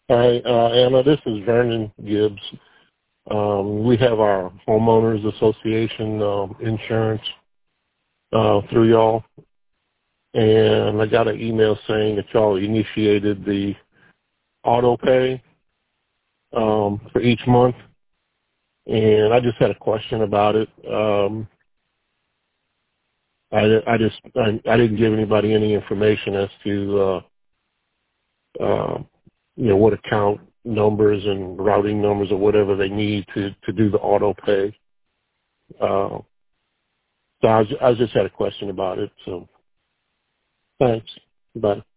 Hi, Anna. This is Vernon Gibbs. We have our homeowners association insurance through y'all, and I got an email saying that y'all initiated the auto pay for each month, and I just had a question about it. I didn't give anybody any information as to what account numbers and routing numbers or whatever they need to do the auto pay. So I just had a question about it. So thanks. Bye.